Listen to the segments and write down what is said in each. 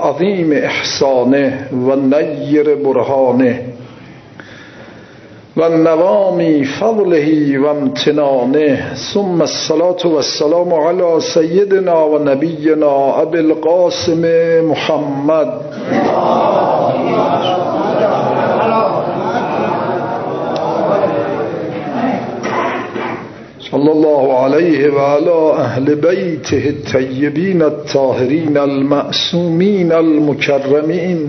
عظیم احسانه و نیر برهانه و نوامی فضله و امتنانه، ثم الصلاة والسلام علی سیدنا و نبینا ابی القاسم محمد صلی الله علیه و علی اهل بیته الطیبین الطاهرین المعصومین المکرمین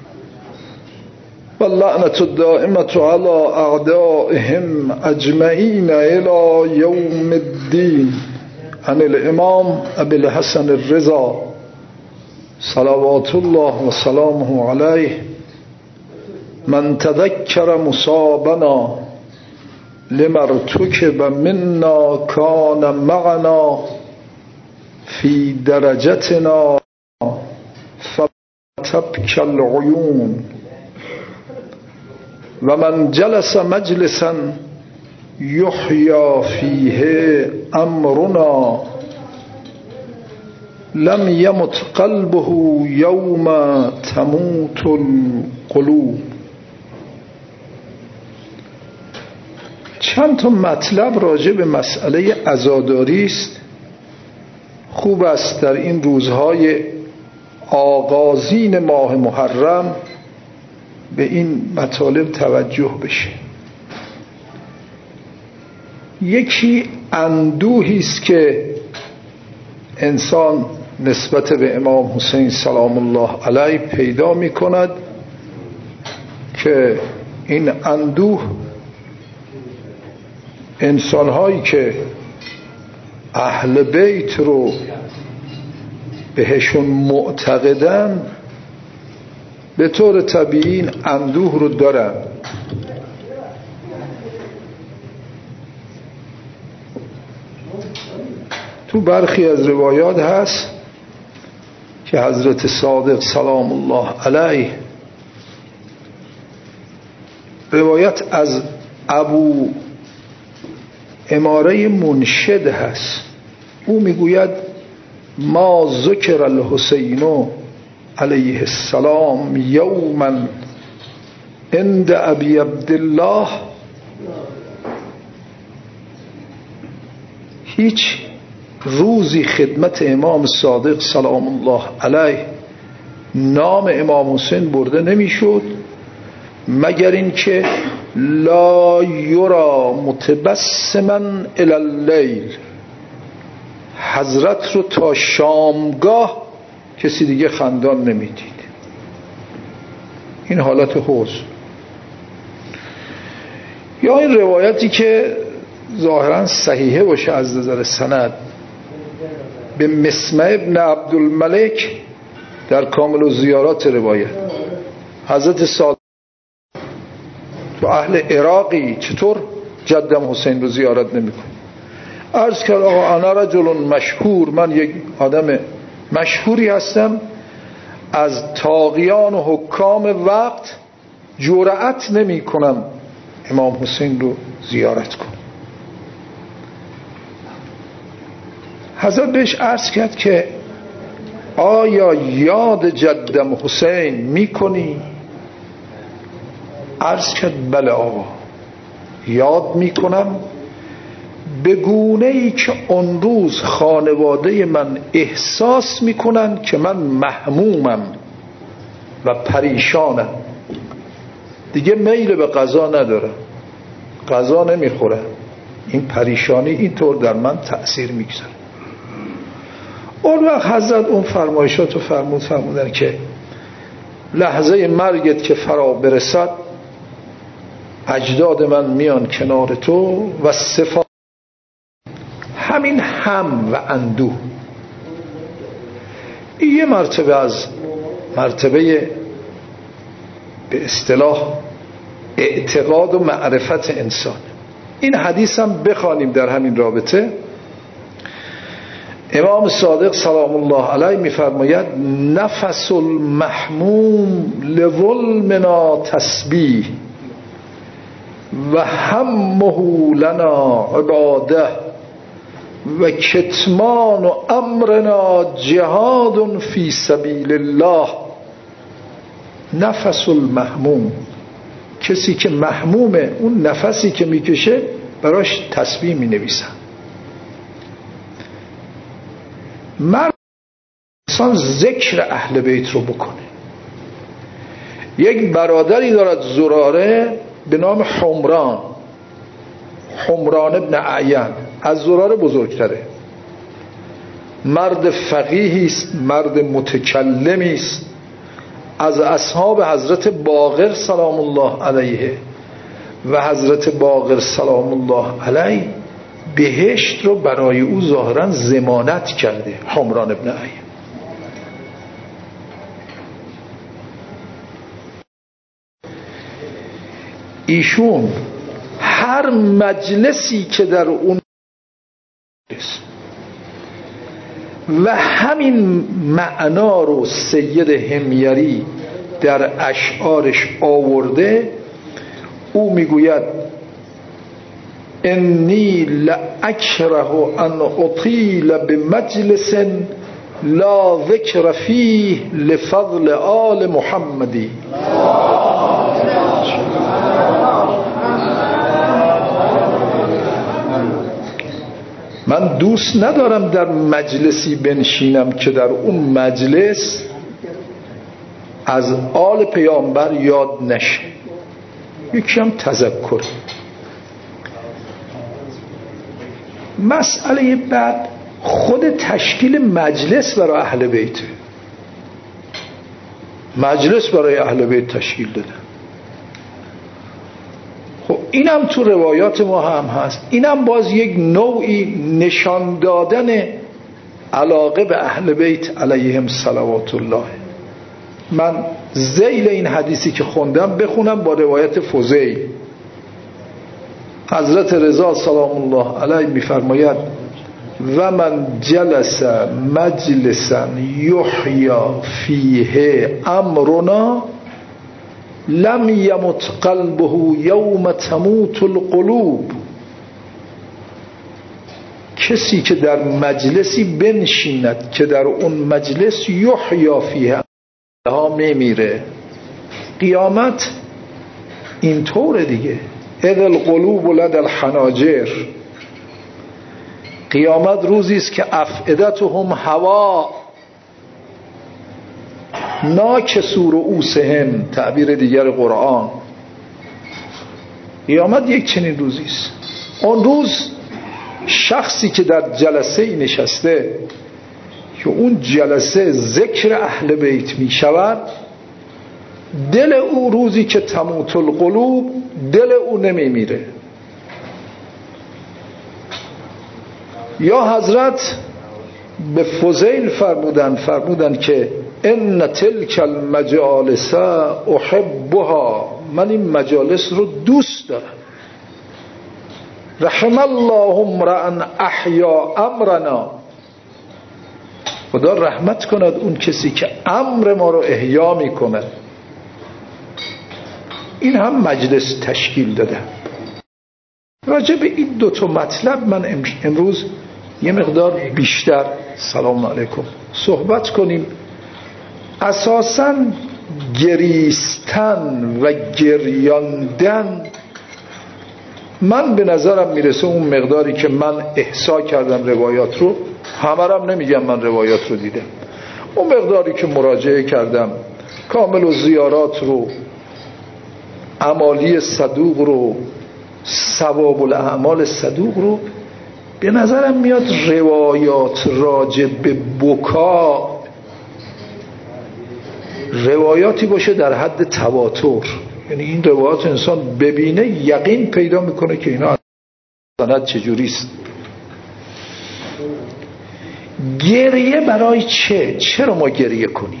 واللعنة الدائمة على أعدائهم أجمعين إلى يوم الدين. عن الإمام أبي الحسن الرضا صلوات الله وسلامه عليه: من تذكر مصابنا لما ارتكب منا كان معنا في درجتنا فتبكى العيون، و من جلس مجلسا یحیی فیه امرنا لم یمت قلبه یوم تموت القلوب. چند تا مطلب راجع به مسئله عزاداری است. خوب است در این روزهای آغازین ماه محرم به این مطالب توجه بشه. یکی اندوهی است که انسان نسبت به امام حسین سلام الله علیه پیدا می کند که این اندوه انسانهایی که اهل بیت رو بهشون معتقدن به طور طبیعی این اندوه رو دارن. تو برخی از روایات هست که حضرت صادق سلام الله علیه، روایت از ابو اماره منشد هست، او میگوید ما ذکر الحسین علیه السلام یوما عند ابی عبدالله، هیچ روزی خدمت امام صادق سلام الله علیه نام امام حسین برده نمیشد مگر اینکه لا یرا متبسما الی اللیل، حضرت رو تا شامگاه کسی دیگه خندان نمیدید. این حالت حوض. یا این روایتی که ظاهرا صحیحه باشه از نظر سند، به مسمع ابن عبدالملک در کامل الزیارات روایت، حضرت صادق تو اهل عراقی چطور جدم حسین رو زیارت نمی‌کنه؟ عرض کرد آقا انا رجل مشهور، من یک آدم مشهوری هستم، از طاغیان و حکام وقت جرأت نمی کنم امام حسین رو زیارت کنم. حضرت بهش عرض کرد که آیا یاد جدم حسین می کنی؟ عرض کرد بله آقا یاد می کنم، به گونه ای که اون روز خانواده من احساس میکنن که من محمومم و پریشانم، دیگه میل به غذا ندارم، غذا نمیخورم، این پریشانی اینطور در من تأثیر میگذاره. اون وقت حضرت اون فرمایشاتو فرمودن که لحظه مرگت که فرا برسد اجداد من میان کنار تو و صفات همین هم و اندوه. یه مرتبه از مرتبه به اصطلاح اعتقاد و معرفت انسان. این حدیث هم بخوانیم در همین رابطه. امام صادق سلام الله علیه میفرماید نفس المحموم لظلمنا تسبیح و همه لنا عباده و کتمان و امرنا جهاد فی سبیل الله نفس المحموم، کسی که محمومه اون نفسی که میکشه براش تسبیح مینویسن. انسان ذکر اهل بیت رو بکنه. یک برادری دارد زراره به نام حمران ابن اعین، از زراره بزرگتره، مرد فقیهی است، مرد متکلمی است، از اصحاب حضرت باقر سلام الله علیه و حضرت باقر سلام الله علیه بهشت رو برای او ظاهرا ضمانت کرده. حمران ابن اعین ایشون هر مجلسی که در اون و همین معنا رو سید حمیری در اشعارش آورده، او میگوید انی لاکره ان اطیل بمجلس لا ذکر فیه لفضل آل محمدی. من دوست ندارم در مجلسی بنشینم که در اون مجلس از آل پیامبر یاد نشه. یکی هم تذکر. مسئله بعد خود تشکیل مجلس برای اهل بیت، مجلس برای اهل بیت تشکیل دادن. خب اینم تو روایات ما هم هست. اینم باز یک نوعی نشان دادن علاقه به اهل بیت علیهم صلوات الله. من ذیل این حدیثی که خوندم بخونم با روایت فضیل. حضرت رضا سلام الله علیه میفرماید و من جلس مجلسا یحیا فیه امرنا لم یمت قلبه یوم تموت القلوب. کسی که در مجلسی بنشیند که در اون مجلس یحیا فیه ها میمیره. قیامت اینطوره دیگه، اذ القلوب لدى الحناجر. قیامت روزی است که افئدتهم هوا ناکسوا رؤوسهم، تعبیر دیگر قرآن. قیامت یک چنین روزی است. اون روز شخصی که در جلسه ای نشسته که اون جلسه ذکر اهل بیت می شود، دل او روزی که تموت القلوب، دل او نمی میره. یا حضرت به فضیل فرمودن که ان تلک المجالس احبها، من این مجالس رو دوست دارم. رحم الله امرأ احیا امرنا، خدا رحمت کند اون کسی که امر ما رو احیا میکنه. این هم مجلس تشکیل داده. راجع به این دوتا مطلب من امروز یه مقدار بیشتر سلام علیکم صحبت کنیم. اساساً گریستن و گریاندن، من به نظرم میرسه اون مقداری که من احصا کردم روایات رو، همه رم نمیگم من روایات رو دیدم، اون مقداری که مراجعه کردم، کامل و زیارات رو، اعمالی صدوق رو، ثواب الاعمال صدوق رو، به نظرم میاد روایات راجع به بکا روایاتی باشه در حد تواتر. یعنی این روایات انسان ببینه یقین پیدا میکنه که اینا سند چجوریست. گریه برای چه؟ چرا ما گریه کنیم؟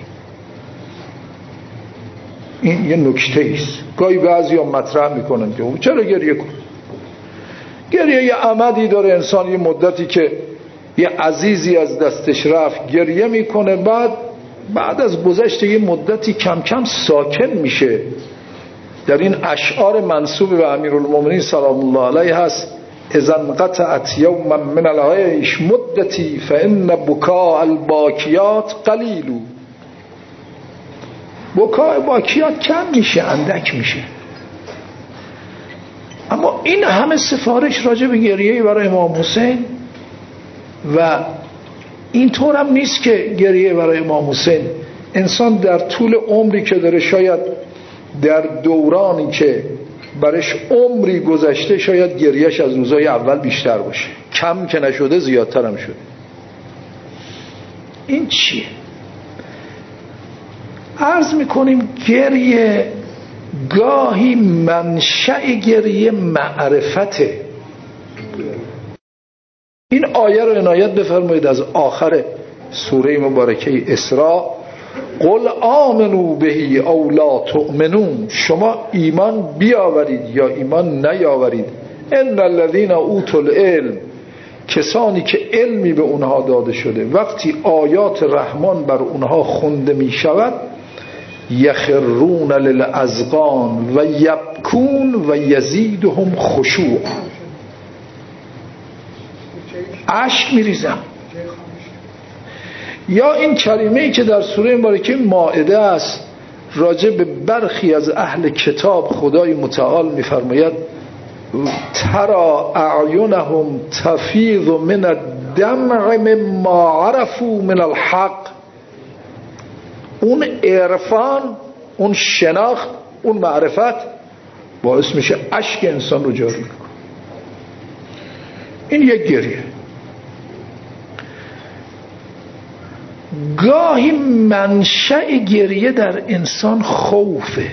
این یه نکته است. گاهی بعضی ها مطرح میکنن که چرا گریه کنیم؟ گریه یه عمدی داره. انسان یه مدتی که یه عزیزی از دستش رفت گریه میکنه، بعد از گذشت یه مدتی کم کم ساکن میشه. در این اشعار منسوب به امیرالمومنین سلام الله علیه هست اذا انقطعت یوما من العیش مدتی فان بکاء الباکیات قلیل. بکای باکیات کم میشه، اندک میشه. اما این همه سفارش راجع به گریه برای امام حسین و اینطور هم نیست که گریه برای امام حسین انسان در طول عمری که داره، شاید در دورانی که برش عمری گذشته، شاید گریهش از روزای اول بیشتر باشه، کم که نشده زیادتر هم شده. این چیه؟ عرض میکنیم گریه گاهی منشأ گریه معرفته. این آیه رو عنایت بفرمایید از آخر سوره مبارکه اسراء: قل آمنوا به او لا تؤمنون، شما ایمان بیاورید یا ایمان نیاورید. ان الذين اوتوا العلم، کسانی که علمی به اونها داده شده وقتی آیات رحمان بر اونها خونده می شود، یخرون للاذقان و یبکون و یزیدهم خشوع، اشک می ریزن. یا این کلمه‌ای که در سوره مبارکه مائده است راجع به برخی از اهل کتاب، خدای متعال می‌فرماید ترى اعینهم تفیض من الدمع مما عرفوا من الحق. اون عرفان، اون شناخت، اون معرفت باعث میشه اشک انسان رو جاری کنه. این یک گریه. گاهی منشأ گریه در انسان خوفه.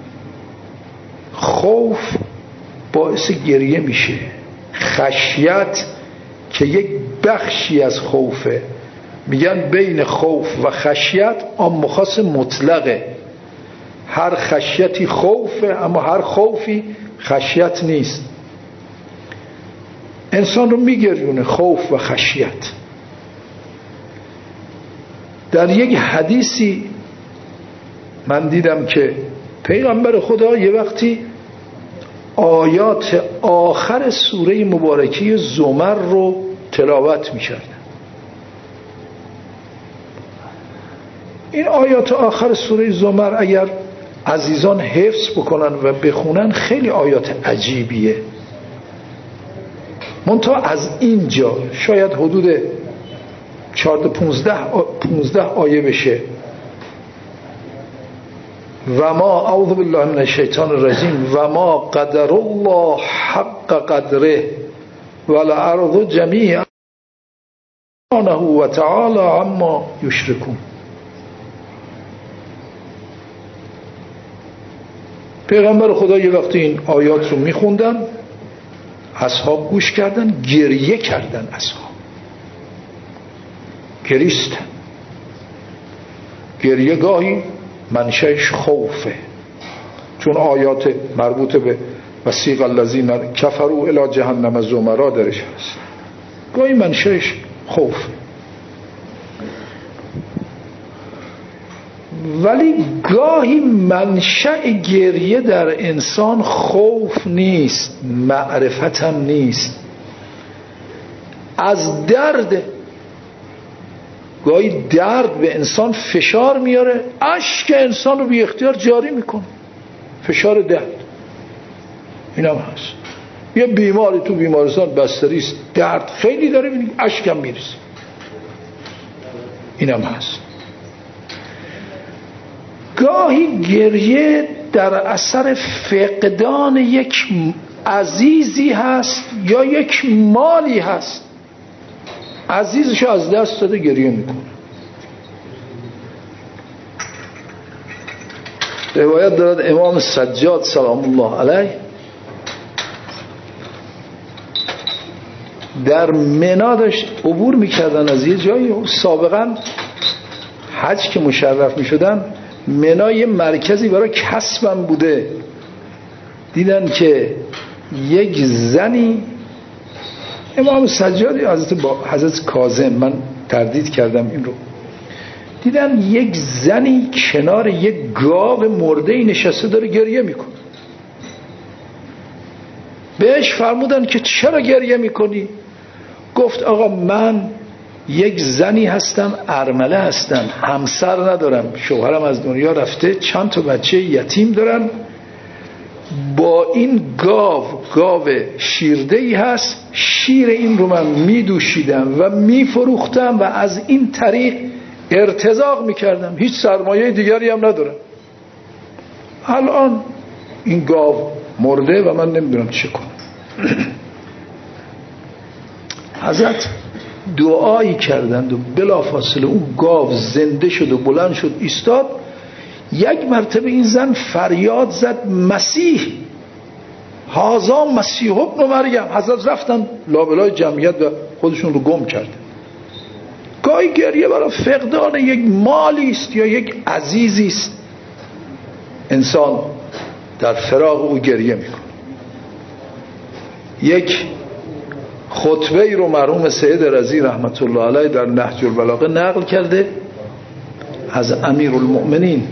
خوف باعث گریه میشه. خشیت که یک بخشی از خوفه، میگن بین خوف و خشیت عام و خاص مطلقه. هر خشیتی خوفه اما هر خوفی خشیت نیست. انسان رو میگریونه خوف و خشیت. در یک حدیثی من دیدم که پیغمبر خدا یه وقتی آیات آخر سوره مبارکه زمر رو تلاوت می‌کردن. این آیات آخر سوره زمر اگر عزیزان حفظ بکنن و بخونن خیلی آیات عجیبیه. منتها از اینجا شاید حدود 14-15 آیه بشه. و ما اعوذ بالله من الشیطان الرجیم و ما قدر الله حق قدره والارض جمیعا و تعالی عما یشرکون. پیغمبر خدا یه وقتی این آیات رو میخوندن، اصحاب گوش کردن، گریه کردن. اصحاب گریستن. گریه گاهی منشأش خوفه، چون آیات مربوط به وسیق الذین کفروا الی جهنم زمرا درش هست. گاهی منشأش خوفه. ولی گاهی منشأ گریه در انسان خوف نیست، معرفت هم نیست، از درد. گاهی درد به انسان فشار میاره، اشک انسان رو بی اختیار جاری میکنه. فشار درد این هم هست. یه بیماری تو بیمارستان بستری است، درد خیلی داره، ببینید اشکم میریزه. این هم هست. گاهی گریه در اثر فقدان یک عزیزی هست یا یک مالی هست. عزیزشو از دست داده، گریه میکنه. روایت دارد امام سجاد سلام الله علیه در منی داشت عبور میکردن از یه جایی. سابقا حج که مشرف میشدن، منی یه مرکزی برای کسبم بوده. دیدن که یک زنی، امام سجادی حضرت کاظم، من تردید کردم این رو، دیدن یک زنی کنار یک گاو مرده نشسته داره گریه میکنه. بهش فرمودن که چرا گریه میکنی؟ گفت آقا من یک زنی هستم، ارمله هستم، همسر ندارم، شوهرم از دنیا رفته، چند تا بچه یتیم دارم، با این گاو شیرده‌ای هست، شیر این رو من میدوشیدم و میفروختم و از این طریق ارتزاق میکردم، هیچ سرمایه دیگری هم ندارم. الان این گاو مرده و من نمیدونم چه کنم. حضرت دعایی کردند و بلافاصله اون گاو زنده شد و بلند شد ایستاد. یک مرتبه این زن فریاد زد مسیح، هذا مسیح ابن مریم. حضرت رفتن لابلای جمعیت و خودشون رو گم کردن. گاهی گریه برای فقدان یک مالی است یا یک عزیزی است، انسان در فراق او گریه میکنه. یک خطبه ای رو مرحوم سید رضی رحمت الله علیه در نهج البلاغه نقل کرده از امیرالمؤمنین.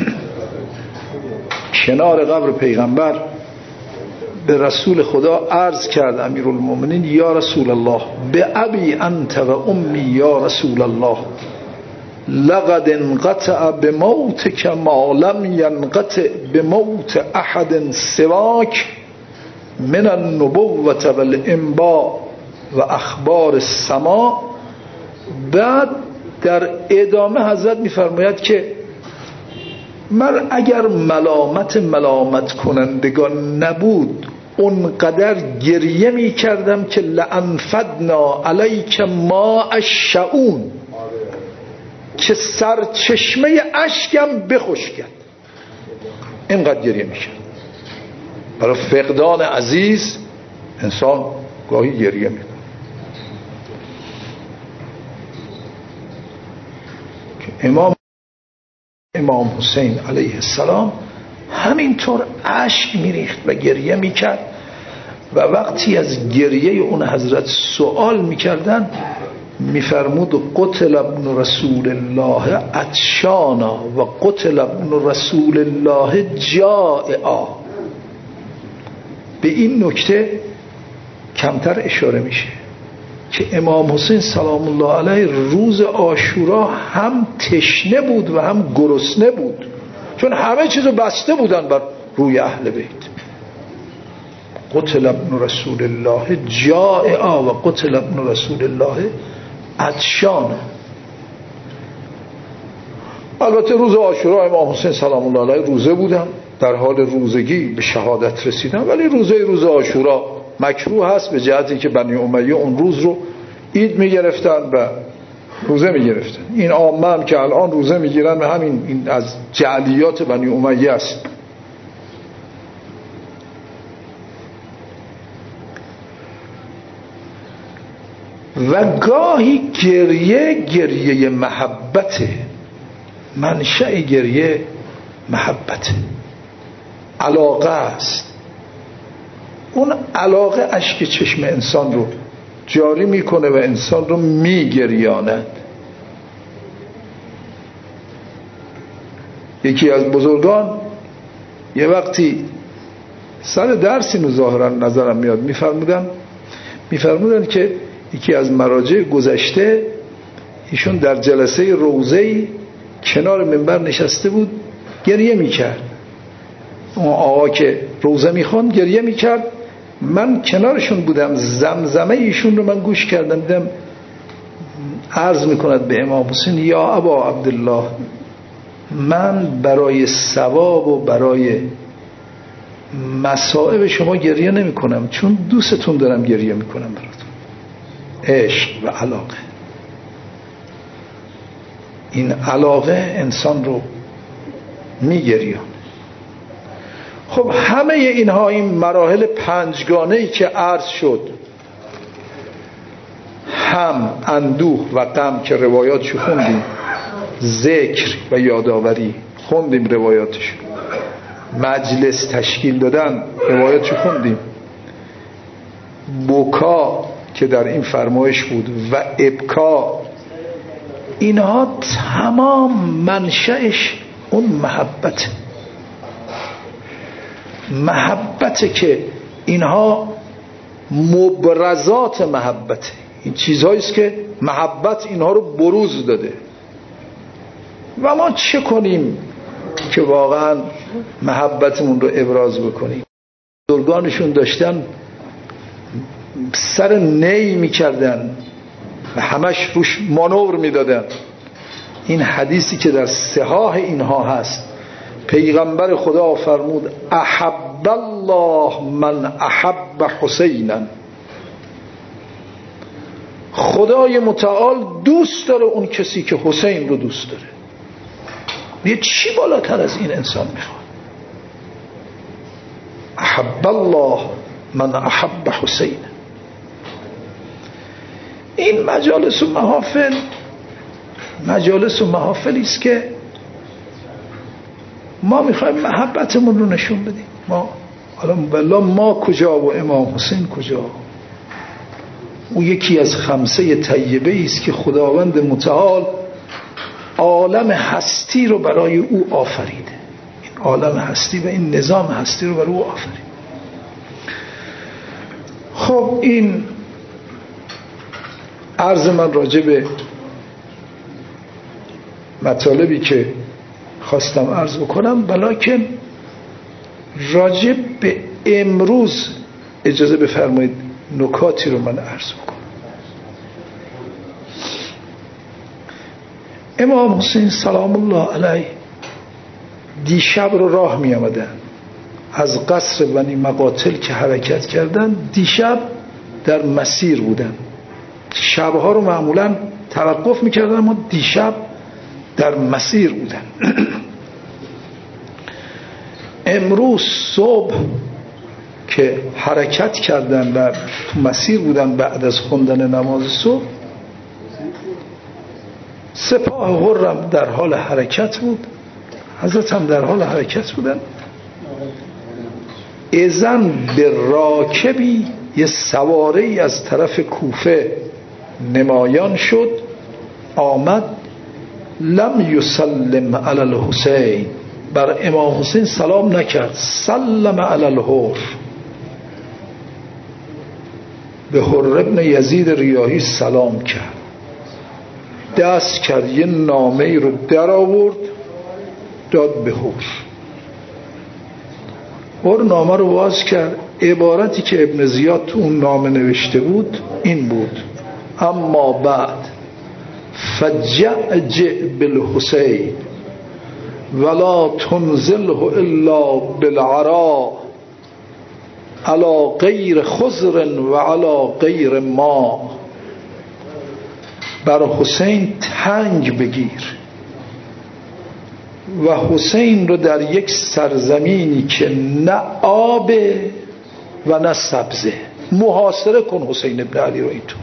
کنار قبر پیغمبر به رسول خدا عرض کرد امیرالمؤمنین: یا رسول الله، به ابی انت و امی یا رسول الله، لقد انقطع بموتک ما لم ینقطع بموت احد سواک من النبوة والانباء و اخبار السماء. بعد در ادامه حضرت میفرماید که من اگر ملامت کنندگان نبود اونقدر گریه می کردم که لانفدنا علیک ما الشؤون، که سرچشمه اشکم بخشکد. اینقدر گریه می کرد. برای فقدان عزیز انسان گاهی گریه می کند. امام حسین علیه السلام همینطور اشک میریخت و گریه میکرد و وقتی از گریه اون حضرت سوال میکردن میفرمود: قتل ابن رسول الله عطشانا و قتل ابن رسول الله جائعا. به این نکته کمتر اشاره میشه که امام حسین سلام الله علیه روز عاشورا هم تشنه بود و هم گرسنه بود، چون همه چیزو بسته بودن بر روی اهل بیت. قتل ابن رسول الله جائعا و قتل ابن رسول الله عطشانا. البته روز عاشورا امام حسین سلام الله علیه روزه بودن، در حال روزگی به شهادت رسیدن، ولی روز عاشورا مکروه هست به جهتی که بنی امیه اون روز رو عید میگرفتن و روزه میگرفتن. این عامه هم که الان روزه میگیرن و همین این از جعلیات بنی امیه است. و گاهی گریه محبته، منشأ گریه محبته، علاقه است. اون علاقه اشک چشم انسان رو جاری میکنه و انسان رو میگریاند. یکی از بزرگان یه وقتی سر درسی رو ظاهرا نظرم میاد میفرمودن که یکی از مراجع گذشته ایشون در جلسه روضه‌ای کنار منبر نشسته بود، گریه میکرد. اون آقا که روضه میخوان گریه میکرد، من کنارشون بودم، زمزمه ایشون رو من گوش کردم، دیدم عرض میکند به امام حسین: یا ابا عبدالله، من برای ثواب و برای مصائب شما گریه نمی کنم، چون دوستتون دارم گریه میکنم براتون. عشق و علاقه، این علاقه انسان رو میگریان. خب همه اینها، این مراحل پنجگانه‌ای که عرض شد، هم اندوه و غم که روایاتشو خوندیم، ذکر و یادآوری خوندیم روایاتشو، مجلس تشکیل دادن روایاتشو خوندیم، بکا که در این فرمایش بود و ابکا، اینها تمام منشأش اون محبته که اینها مبرزات محبته. این چیزهایی است که محبت اینها رو بروز داده. و ما چه کنیم که واقعا محبتمون رو ابراز بکنیم؟ بزرگانشون داشتن سر نی میکردن و همش روش مانور میدادن. این حدیثی که در صحاح اینها هست، پیغمبر خدا فرمود احب الله من احب حسینا، خدای متعال دوست داره اون کسی که حسین رو دوست داره. یه چی بالاتر از این انسان میخواد؟ احب الله من احب حسین. این مجالس و محافلی است که ما میخوایم محبتمون رو نشون بدیم. ما کجا و امام حسین کجا؟ او یکی از خمسه طیبه است که خداوند متعال عالم هستی رو برای او آفریده. این عالم هستی و این نظام هستی رو برای او آفرید. خب این عرض من راجع به مطالبی که خواستم عرض بکنم، بلکه راجع به امروز اجازه بفرمایید نکاتی رو من عرض بکنم. امام حسین سلام الله علیه دیشب رو راه می آمدن از قصر بنی مقاتل که حرکت کردن. دیشب در مسیر بودن. شبها رو معمولا توقف می کردن، اما دیشب در مسیر بودن. امروز صبح که حرکت کردن و تو مسیر بودن، بعد از خوندن نماز صبح سپاه حرم در حال حرکت بود، حضرت هم در حال حرکت بودن. اذن به راکبی، یه سواره از طرف کوفه نمایان شد، آمد لم یسلم علی الحسین، بر امام حسین سلام نکرد، سلم علی الحر، به حر ابن یزید ریاحی سلام کرد. دست کرد یه نامه رو در آورد داد به حر. حر نامه رو باز کرد. عبارتی که ابن زیاد تو اون نامه نوشته بود این بود: اما بعد فجعجع بالحسین ولا تنزله الا بالعراء علی غیر خضر و علی غیر ما. بر حسین تنگ بگیر و حسین رو در یک سرزمینی که نه آب و نه سبزه محاصره کن. حسین ابن علی رو اینطور.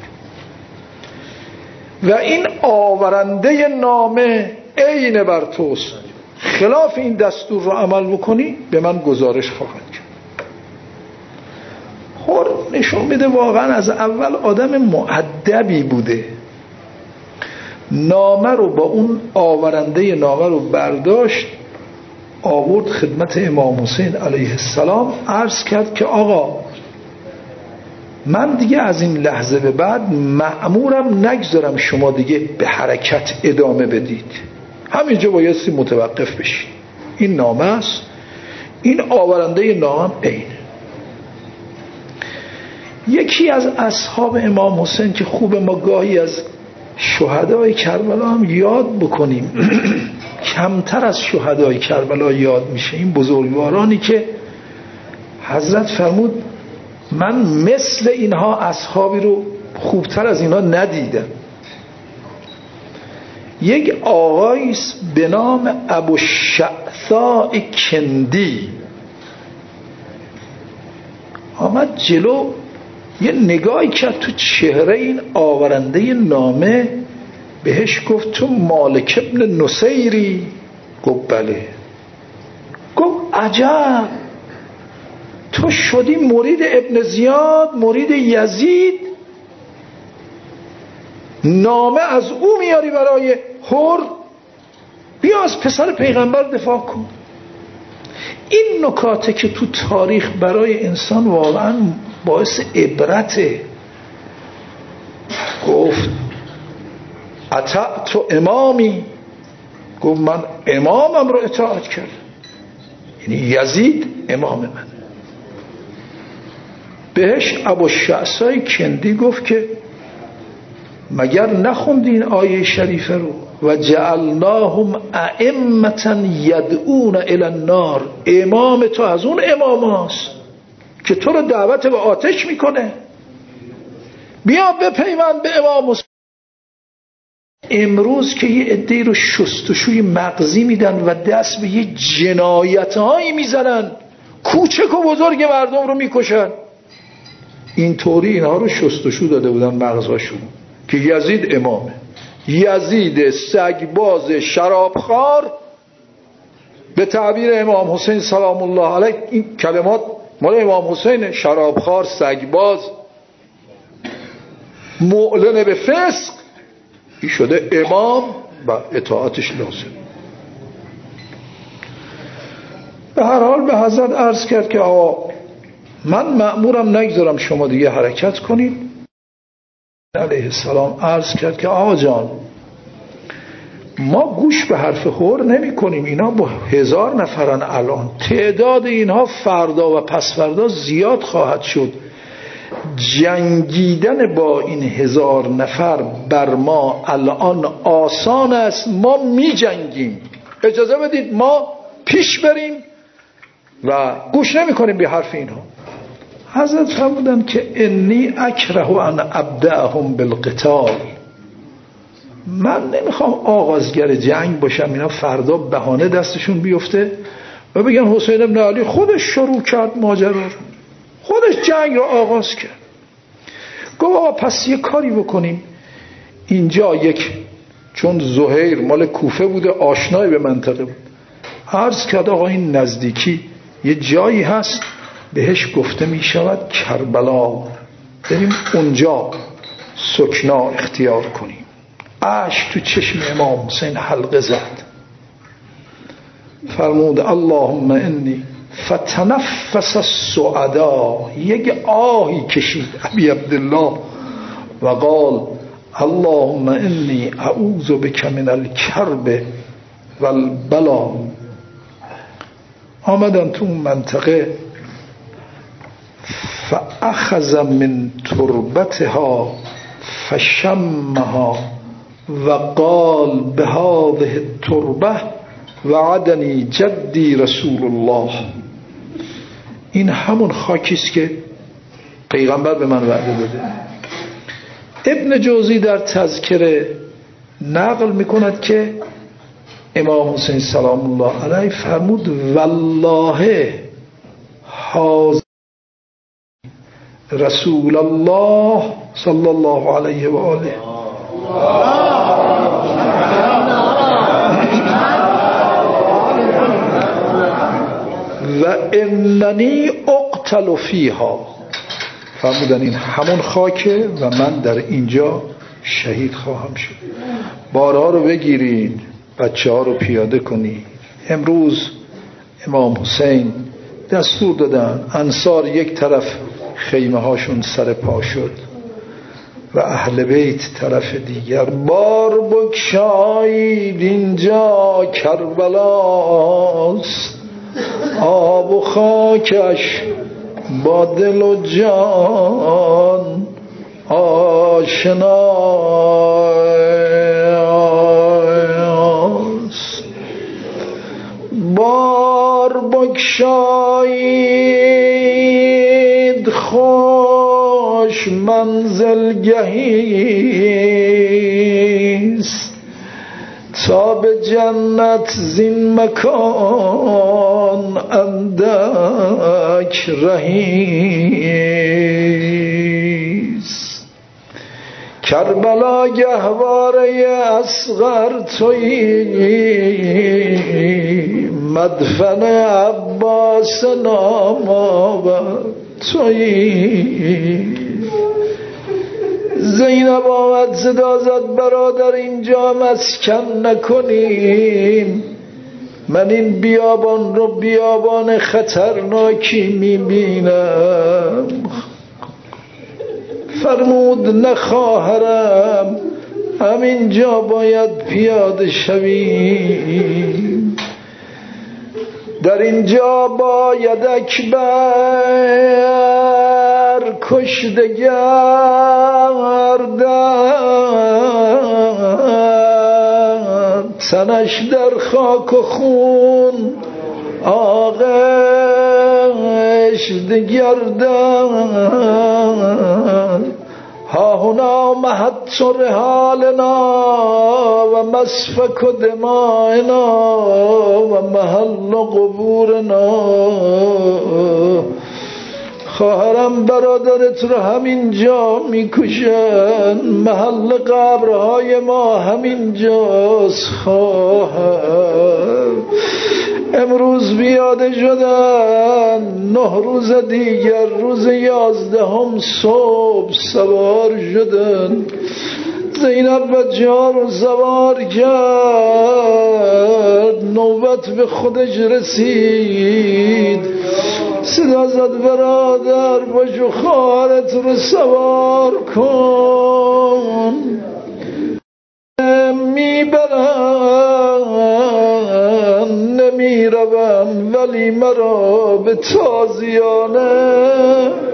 و این آورنده نامه عین بر توست، خلاف این دستور رو عمل بکنی به من گزارش خواهد کرد. حر نشون میده واقعا از اول آدم مؤدبی بوده. نامه رو با اون آورنده نامه رو برداشت، آورد خدمت امام حسین علیه السلام، عرض کرد که آقا من دیگه از این لحظه به بعد مأمورم نگذارم شما دیگه به حرکت ادامه بدید، همینجا بایستی متوقف بشید. این نامه است، این آورنده نامه اینه. یکی از اصحاب امام حسین که خوب ما گاهی از شهدای کربلا هم یاد بکنیم کمتر از شهدای کربلا یاد میشه، این بزرگوارانی که حضرت فرمود من مثل اینها اصحابی رو خوبتر از اینها ندیدم. یک آقایی به نام ابو شعثاء کندی آمد جلو، یه نگاهی کرد تو چهره این آورنده نامه، بهش گفت تو مالک ابن نصیری؟ گفت بله. گفت عجب، تو شدی مرید ابن زیاد، مرید یزید، نامه از او میاری برای حر؟ بیا از پسر پیغمبر دفاع کن. این نکاته که تو تاریخ برای انسان واقعا باعث عبرته. گفت اطعت امامی، گفت من امامم رو اطاعت کردم، یعنی یزید امام من. بهش ابوالشعثای کندی گفت که مگر نخوندین آیه شریفه رو و جعلناهم ائمة یدعون الی النار، امام تو از اون امام هاست که تو رو دعوت به آتش میکنه، بیا بپیوند به امام حسین. امروز که یه عده‌ای رو شستشوی مغزی میدن و دست به یه جنایت‌هایی میزنن، کوچک و بزرگ مردم رو میکشن، اینطوری اینها رو شستشو داده بودن مغزاشون که یزید امامه، یزید سگباز شرابخوار. به تعبیر امام حسین سلام الله علیه این کلمات مال امام حسین، شرابخوار، سگباز، معلن به فسق، این شده امام و اطاعتش لازم. به هر حال به حضرت عرض کرد که آقا من مأمورم نگذارم شما دیگه حرکت کنید. علیه السلام عرض کرد که آقا جان ما گوش به حرف هور نمی کنیم، اینا با 1000 نفرن، الان تعداد اینها فردا و پس فردا زیاد خواهد شد، جنگیدن با این 1000 نفر بر ما الان آسان است، ما می جنگیم، اجازه بدید ما پیش بریم و گوش نمی کنیم به حرف اینها. حضرت فرمودن که انی اکره ان ابدأهم بالقتال، من نمیخوام آغازگر جنگ باشم، اینا فردا بهانه دستشون بیفته و بگن حسین ابن علی خودش شروع کرد ماجرا رو، خودش جنگ رو آغاز کرد. گفت آقا پس یه کاری بکنیم، اینجا چون زهیر مال کوفه بوده، آشنای به منطقه بود، عرض کرد آقا این نزدیکی یه جایی هست بهش گفته می شود کربلا، بریم اونجا سکنا اختیار کنیم. اشک تو چشم امام حسین حلقه زد، فرمود اللهم انی فتنفس السعدا، یک آهی کشید ابی عبدالله و قال اللهم انی اعوذ بک من الکرب والبلا. آمدن تو اون منطقه، فاخذ من تربتها فشمها و قال بهذه التربه وعدنی جدی رسول الله، این همون خاکیست که پیغمبر به من وعده داده. ابن جوزی در تذکره نقل میکند که امام حسین سلام الله علیه فرمود والله حاضر رسول الله صلی الله علیه و آله و اننی اقتل فیها، فرمودن این همون خاکه و من در اینجا شهید خواهم شد. بارها رو بگیرید، بچه ها رو پیاده کنید. امروز امام حسین دستور دادن، انصار یک طرف خیمه هاشون سر پا شد و اهل بیت طرف دیگر. بار بگشایید اینجا کربلاست، آب و خاکش با دل و جان آشناست. بار بگشایید خوش منزلگهیست، تا به جنت زین مکان اندک رهیست. کربلا گهواره اصغر تویی، مدفن عباس نامآور تویی. زینب آمد صدا زد برادر اینجا مسکن نکنیم، من این بیابان رو بیابان خطرناکی میبینم. فرمود نه خواهرم همینجا باید پیاده شویم، در اینجا باید اکبر کشته گردد، تنش در خاک و خون آغشته گردد. ها هنا محط رحالنا و مسفک دمائنا و محل قبورنا. خواهرم برادرت رو همین جا میکشن، محل قبرهای ما همین جاست خواهر. امروز بیاده شدن، 9 روز دیگر روز 11 صبح سوار شدن. زینب بچه‌ها رو سوار کرد، نوبت به خودش رسید، صدا زد برادر باشو خواهرت رو سوار کن. میبرن نمیروم ولی مرا به تازیانه